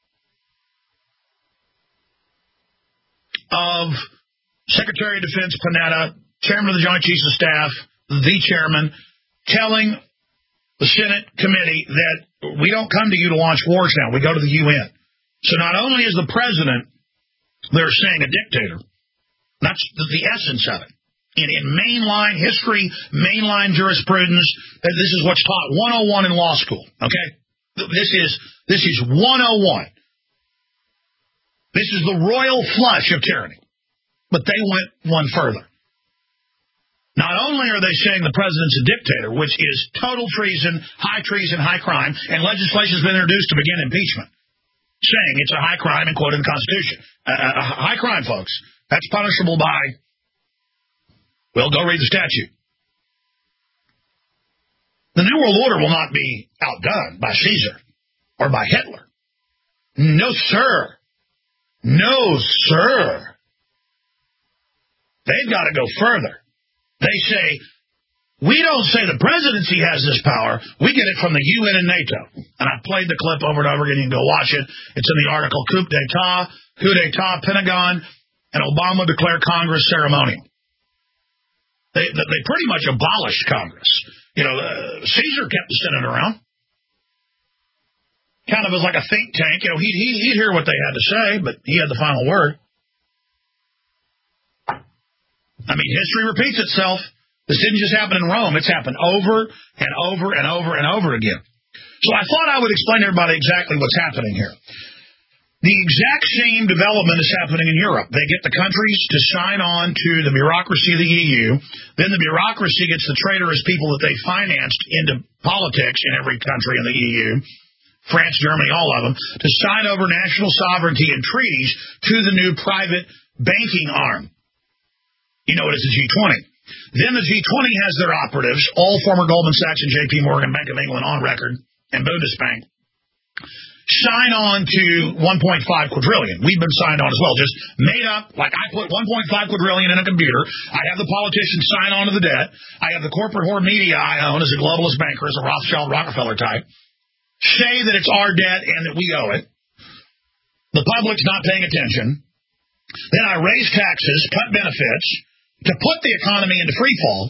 of Secretary of Defense Panetta, Chairman of the Joint Chiefs of Staff, the chairman, telling the Senate committee that we don't come to you to launch wars now. We go to the UN. So not only is the president, they're saying, a dictator, that's the essence of it. In mainline history, mainline jurisprudence, this is what's taught 101 in law school, okay? This is 101. This is the royal flush of tyranny. But they went one further. Not only are they saying the president's a dictator, which is total treason, high crime, and legislation has been introduced to begin impeachment, saying it's a high crime and quoting the Constitution. A high crime, folks. That's punishable by... well, go read the statute. The New World Order will not be outdone by Caesar or by Hitler. No, sir. No, sir. They've got to go further. They say, we don't say the presidency has this power. We get it from the UN and NATO. And I played the clip over and over again. You can go watch it. It's in the article, coup d'etat, Pentagon, and Obama declare Congress ceremonial. They pretty much abolished Congress. Caesar kept the Senate around. Kind of as like a think tank. He'd hear what they had to say, but he had the final word. I mean, history repeats itself. This didn't just happen in Rome. It's happened over and over and over and over again. So I thought I would explain to everybody exactly what's happening here. The exact same development is happening in Europe. They get the countries to sign on to the bureaucracy of the EU. Then the bureaucracy gets the traitorous people that they financed into politics in every country in the EU, France, Germany, all of them, to sign over national sovereignty and treaties to the new private banking arm. You know it as the G20. Then the G20 has their operatives, all former Goldman Sachs and JP Morgan, Bank of England on record, and Bundesbank, sign on to 1.5 quadrillion. We've been signed on as well. Just made up, like I put 1.5 quadrillion in a computer. I have the politicians sign on to the debt. I have the corporate whore media I own as a globalist banker, as a Rothschild Rockefeller type, say that it's our debt and that we owe it. The public's not paying attention. Then I raise taxes, cut benefits, to put the economy into free fall,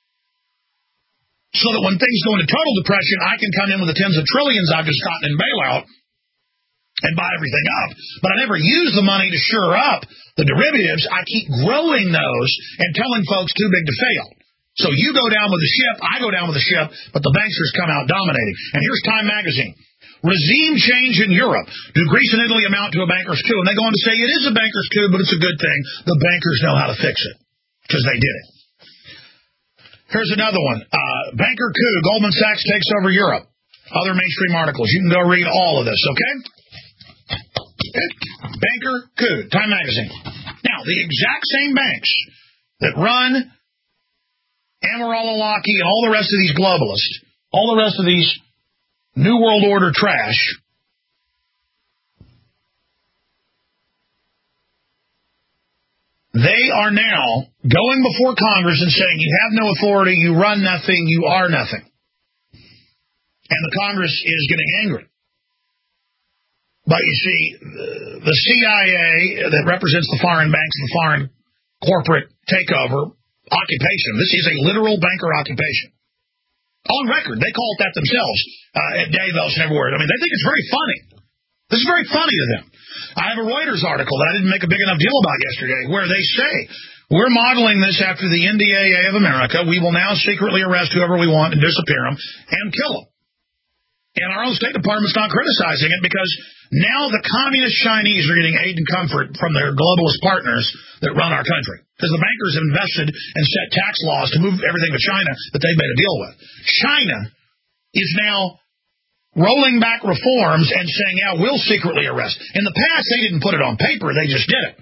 so that when things go into total depression, I can come in with the tens of trillions I've just gotten in bailout and buy everything up. But I never use the money to shore up the derivatives. I keep growing those and telling folks too big to fail. So you go down with the ship, I go down with the ship, but the banksters come out dominating. And here's Time Magazine. Regime change in Europe. Do Greece and Italy amount to a banker's coup? And they go on to say it is a banker's coup, but it's a good thing. The bankers know how to fix it because they did it. Here's another one. Banker coup. Goldman Sachs takes over Europe. Other mainstream articles. You can go read all of this, okay? Banker coup. Time Magazine. Now, the exact same banks that run Amarillo Lockheed and all the rest of these globalists, all the rest of these New World Order trash, they are now going before Congress and saying, you have no authority, you run nothing, you are nothing. And the Congress is getting angry. But you see, the CIA that represents the foreign banks, the foreign corporate takeover occupation, this is a literal banker occupation. On record, they call it that themselves at Davos and everywhere. I mean, they think it's very funny. This is very funny to them. I have a Reuters article that I didn't make a big enough deal about yesterday where they say, we're modeling this after the NDAA of America. We will now secretly arrest whoever we want and disappear them and kill them. And our own State Department's not criticizing it because now the communist Chinese are getting aid and comfort from their globalist partners that run our country. Because the bankers have invested and set tax laws to move everything to China that they've made a deal with. China is now rolling back reforms and saying, yeah, we'll secretly arrest. In the past, they didn't put it on paper. They just did it.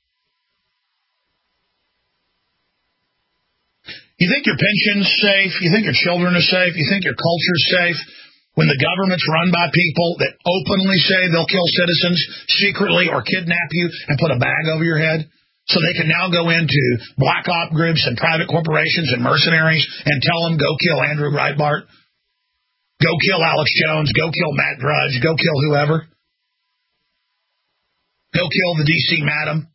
You think your pension's safe? You think your children are safe? You think your culture's safe? When the government's run by people that openly say they'll kill citizens secretly or kidnap you and put a bag over your head so they can now go into black op groups and private corporations and mercenaries and tell them, go kill Andrew Breitbart, go kill Alex Jones, go kill Matt Drudge, go kill whoever, go kill the D.C. madam.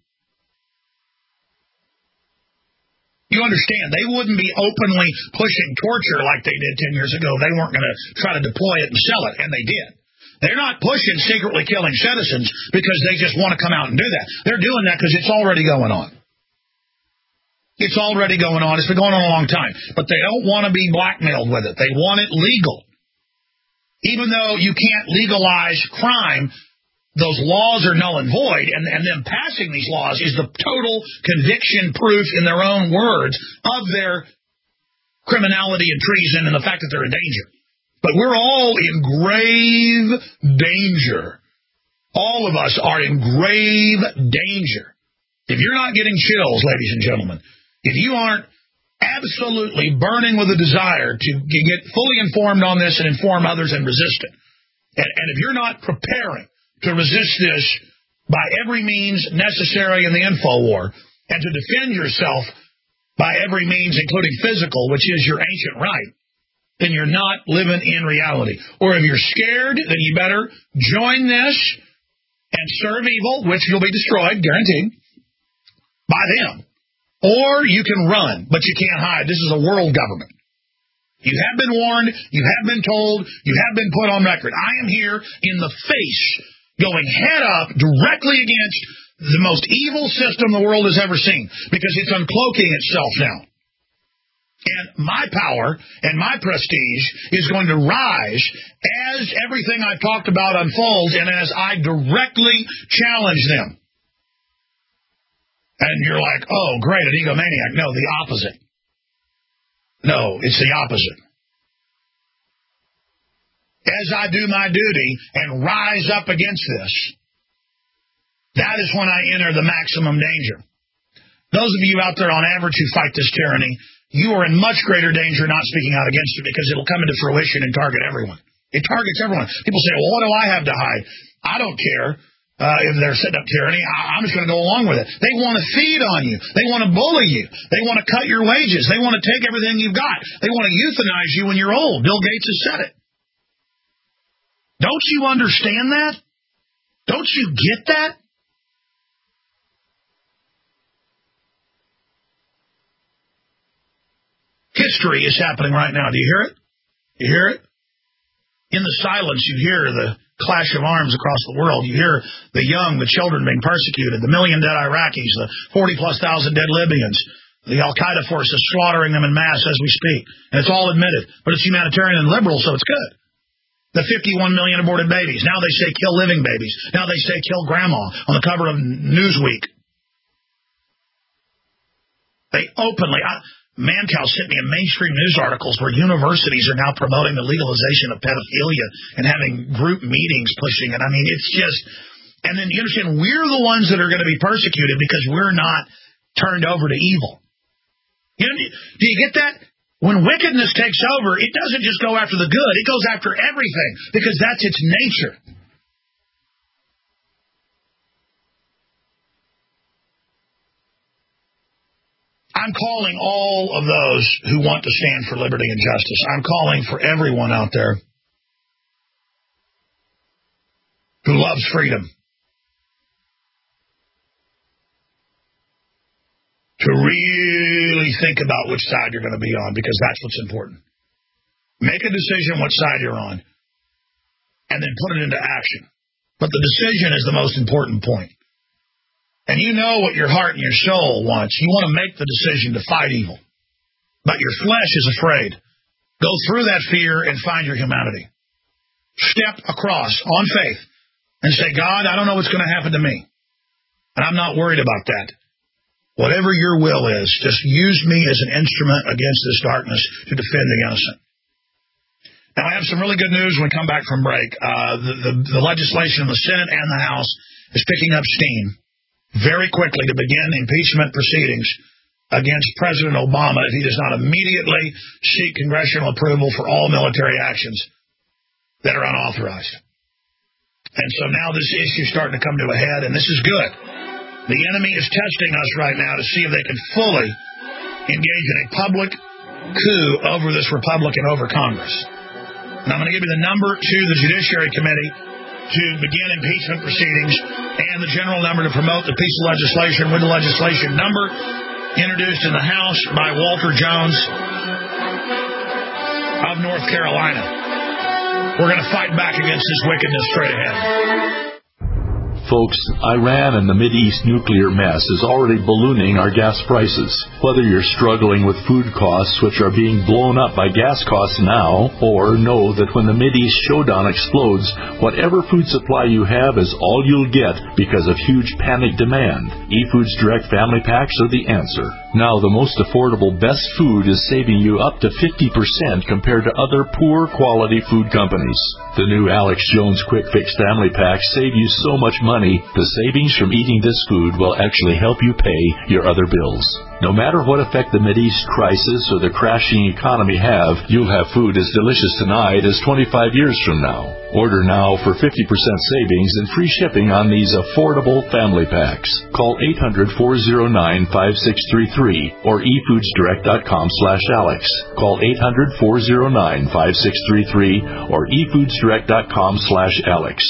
You understand, they wouldn't be openly pushing torture like they did 10 years ago. They weren't going to try to deploy it and sell it, and they did. They're not pushing secretly killing citizens because they just want to come out and do that. They're doing that because it's already going on. It's already going on. It's been going on a long time. But they don't want to be blackmailed with it. They want it legal. Even though you can't legalize crime, those laws are null and void, and them passing these laws is the total conviction proof in their own words of their criminality and treason and the fact that they're in danger. But we're all in grave danger. All of us are in grave danger. If you're not getting chills, ladies and gentlemen, if you aren't absolutely burning with a desire to get fully informed on this and inform others and resist it, and if you're not preparing to resist this by every means necessary in the info war, and to defend yourself by every means, including physical, which is your ancient right, then you're not living in reality. Or if you're scared, then you better join this and serve evil, which you'll be destroyed, guaranteed, by them. Or you can run, but you can't hide. This is a world government. You have been warned, you have been told, you have been put on record. I am here in the face, going head up directly against the most evil system the world has ever seen, because it's uncloaking itself now. And my power and my prestige is going to rise as everything I've talked about unfolds and as I directly challenge them. And you're like, oh, great, an egomaniac. No, the opposite. No, it's the opposite. As I do my duty and rise up against this, that is when I enter the maximum danger. Those of you out there on average who fight this tyranny, you are in much greater danger not speaking out against it because it'll come into fruition and target everyone. It targets everyone. People say, well, what do I have to hide? I don't care if they're setting up tyranny. I'm just going to go along with it. They want to feed on you. They want to bully you. They want to cut your wages. They want to take everything you've got. They want to euthanize you when you're old. Bill Gates has said it. Don't you understand that? Don't you get that? History is happening right now. Do you hear it? You hear it? In the silence, you hear the clash of arms across the world. You hear the young, the children being persecuted, the 1 million dead Iraqis, the 40-plus thousand dead Libyans, the Al-Qaeda forces slaughtering them in mass as we speak. And it's all admitted. But it's humanitarian and liberal, so it's good. The 51 million aborted babies. Now they say kill living babies. Now they say kill grandma on the cover of Newsweek. They openly... Mancow sent me in mainstream news articles where universities are now promoting the legalization of pedophilia and having group meetings pushing it. I mean, it's just... And then you understand, we're the ones that are going to be persecuted because we're not turned over to evil. You know, do you get that? When wickedness takes over, it doesn't just go after the good. It goes after everything because that's its nature. I'm calling all of those who want to stand for liberty and justice. I'm calling for everyone out there who loves freedom to really think about which side you're going to be on, because that's what's important. Make a decision what side you're on, and then put it into action. But the decision is the most important point. And you know what your heart and your soul wants. You want to make the decision to fight evil. But your flesh is afraid. Go through that fear and find your humanity. Step across on faith and say, God, I don't know what's going to happen to me. And I'm not worried about that. Whatever your will is, just use me as an instrument against this darkness to defend the innocent. Now, I have some really good news when we come back from break. The legislation in the Senate and the House is picking up steam very quickly to begin impeachment proceedings against President Obama if he does not immediately seek congressional approval for all military actions that are unauthorized. And so now this issue is starting to come to a head, and this is good. The enemy is testing us right now to see if they can fully engage in a public coup over this Republican, over Congress. And I'm going to give you the number to the Judiciary Committee to begin impeachment proceedings and the general number to promote the piece of legislation with the legislation number introduced in the House by Walter Jones of North Carolina. We're going to fight back against this wickedness straight ahead. Folks, Iran and the Mideast nuclear mess is already ballooning our gas prices. Whether you're struggling with food costs, which are being blown up by gas costs now, or know that when the Mideast showdown explodes, whatever food supply you have is all you'll get because of huge panic demand, eFoods Direct Family Packs are the answer. Now, the most affordable best food is saving you up to 50% compared to other poor quality food companies. The new Alex Jones Quick Fix Family Packs save you so much money, the savings from eating this food will actually help you pay your other bills. No matter what effect the Mideast crisis or the crashing economy have, you'll have food as delicious tonight as 25 years from now. Order now for 50% savings and free shipping on these affordable family packs. Call 800-409-5633 or efoodsdirect.com/Alex. Call 800-409-5633 or efoodsdirect.com/Alex.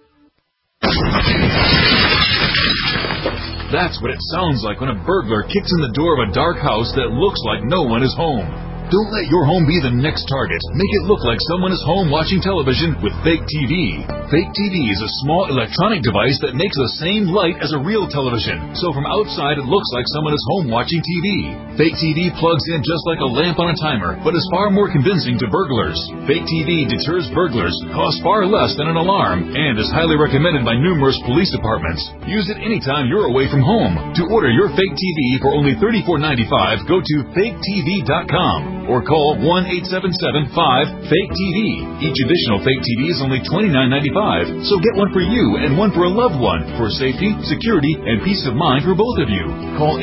That's what it sounds like when a burglar kicks in the door of a dark house that looks like no one is home. Don't let your home be the next target. Make it look like someone is home watching television with Fake TV. Fake TV is a small electronic device that makes the same light as a real television. So from outside, it looks like someone is home watching TV. Fake TV plugs in just like a lamp on a timer, but is far more convincing to burglars. Fake TV deters burglars, costs far less than an alarm, and is highly recommended by numerous police departments. Use it anytime you're away from home. To order your Fake TV for only $34.95, go to faketv.com. or call 1-877-5-FAKE-TV. Each additional Fake TV is only $29.95, so get one for you and one for a loved one for safety, security, and peace of mind for both of you. Call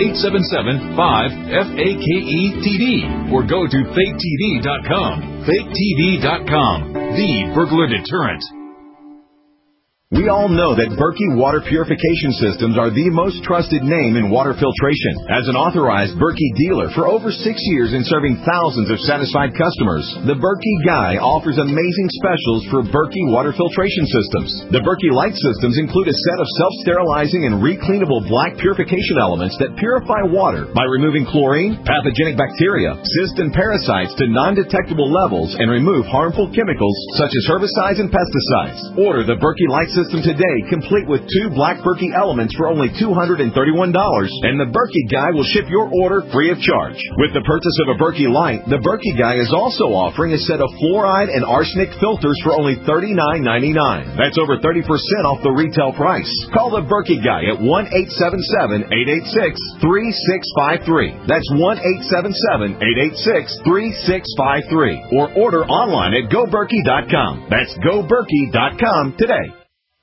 877-5-FAKE-TV or go to faketv.com. faketv.com, the burglar deterrent. We all know that Berkey Water Purification Systems are the most trusted name in water filtration. As an authorized Berkey dealer for over 6 years and serving thousands of satisfied customers, the Berkey Guy offers amazing specials for Berkey water filtration systems. The Berkey Light systems include a set of self-sterilizing and recleanable black purification elements that purify water by removing chlorine, pathogenic bacteria, cysts, and parasites to non-detectable levels and remove harmful chemicals such as herbicides and pesticides. Order the Berkey Light system today, complete with 2 black Berkey elements for only $231, and the Berkey Guy will ship your order free of charge. With the purchase of a Berkey Light, the Berkey Guy is also offering a set of fluoride and arsenic filters for only $39.99. That's over 30% off the retail price. Call the Berkey Guy at 1-877-886-3653. That's 1-877-886-3653. Or order online at GoBerkey.com. That's GoBerkey.com today.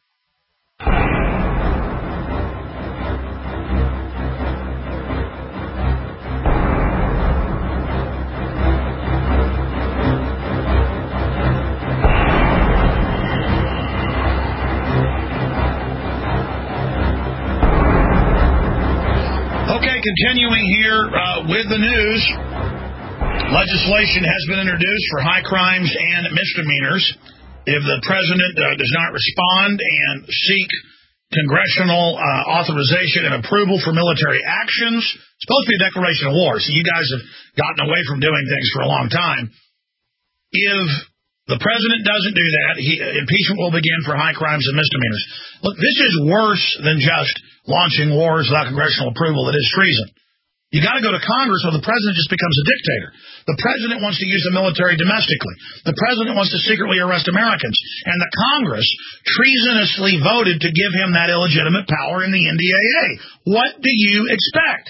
Continuing here with the news, legislation has been introduced for high crimes and misdemeanors. If the president does not respond and seek congressional authorization and approval for military actions, it's supposed to be a declaration of war, so you guys have gotten away from doing things for a long time. If The president doesn't do that. Impeachment will begin for high crimes and misdemeanors. Look, this is worse than just launching wars without congressional approval. It is treason. You got to go to Congress or the president just becomes a dictator. The president wants to use the military domestically. The president wants to secretly arrest Americans. And the Congress treasonously voted to give him that illegitimate power in the NDAA. What do you expect?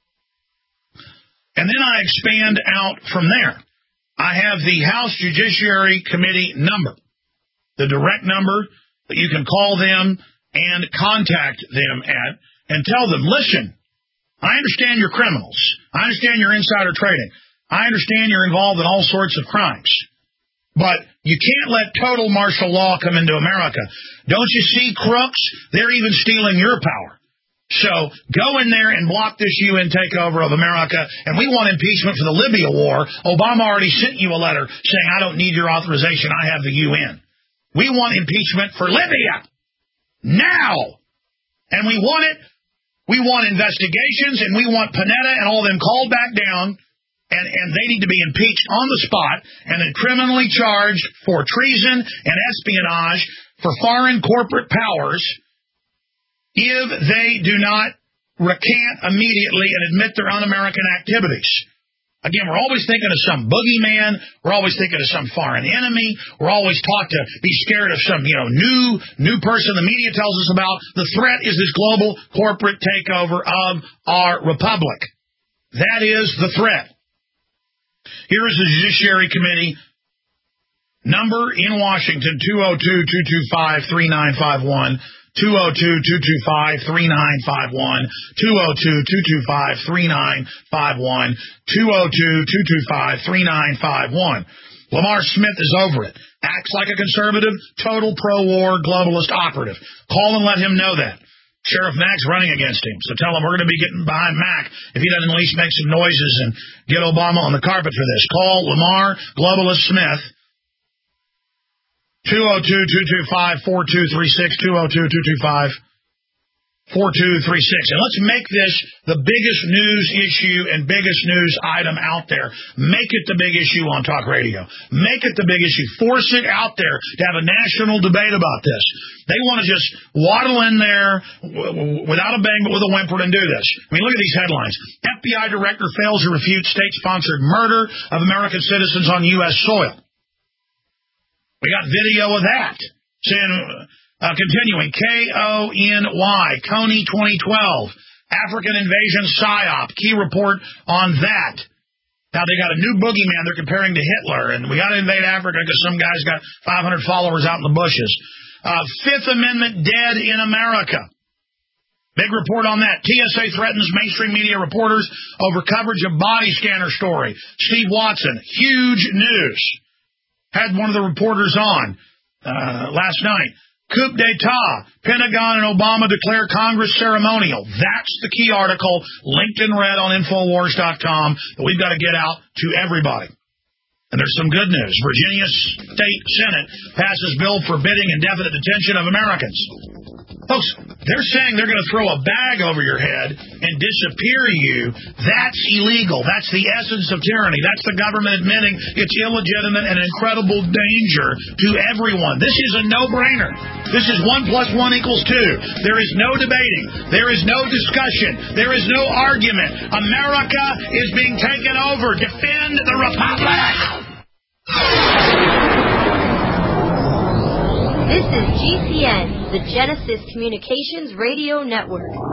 And then I expand out from there. I have the House Judiciary Committee number, the direct number that you can call them and contact them at and tell them, listen, I understand you're criminals. I understand you're insider trading. I understand you're involved in all sorts of crimes. But you can't let total martial law come into America. Don't you see, crooks? They're even stealing your power. So go in there and block this UN takeover of America, and we want impeachment for the Libya war. Obama already sent you a letter saying, I don't need your authorization. I have the UN. We want impeachment for Libya now. And we want it. We want investigations, and we want Panetta and all of them called back down, and they need to be impeached on the spot and then criminally charged for treason and espionage for foreign corporate powers if they do not recant immediately and admit their un-American activities. Again, we're always thinking of some boogeyman. We're always thinking of some foreign enemy. We're always taught to be scared of some, new person the media tells us about. The threat is this global corporate takeover of our republic. That is the threat. Here is the Judiciary Committee number in Washington, 202-225-3951. 202-225-3951, 202-225-3951, 202-225-3951. Lamar Smith is over it. Acts like a conservative, total pro-war globalist operative. Call and let him know that. Sheriff Mack's running against him, so tell him we're going to be getting behind Mack if he doesn't at least make some noises and get Obama on the carpet for this. Call Lamar Globalist Smith. 202-225-4236, 202-225-4236. And let's make this the biggest news issue and biggest news item out there. Make it the big issue on talk radio. Make it the big issue. Force it out there to have a national debate about this. They want to just waddle in there without a bang but with a whimper and do this. I mean, look at these headlines. FBI director fails to refute state-sponsored murder of American citizens on U.S. soil. We got video of that. Saying, continuing, KONY, Coney 2012, African invasion PSYOP, key report on that. Now, they got a new boogeyman they're comparing to Hitler, and we got to invade Africa because some guy's got 500 followers out in the bushes. Fifth Amendment dead in America. Big report on that. TSA threatens mainstream media reporters over coverage of body scanner story. Steve Watson, huge news. Had one of the reporters on last night. Coup d'etat. Pentagon and Obama declare Congress ceremonial. That's the key article linked in red on Infowars.com that we've got to get out to everybody. And there's some good news. Virginia State Senate passes bill forbidding indefinite detention of Americans. Folks, they're saying they're going to throw a bag over your head and disappear you. That's illegal. That's the essence of tyranny. That's the government admitting it's illegitimate and incredible danger to everyone. This is a no-brainer. This is 1 + 1 = 2. There is no debating. There is no discussion. There is no argument. America is being taken over. Defend the Republic. This is GCN, the Genesis Communications Radio Network.